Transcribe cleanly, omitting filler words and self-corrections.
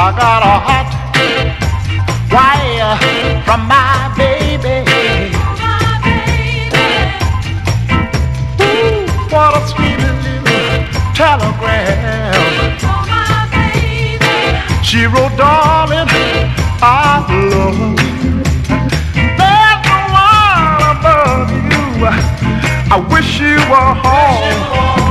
I got a hot wire from my baby. Ooh, what a sweet little telegram. She wrote, darling, I love you. There's no one above you. I wish you were home.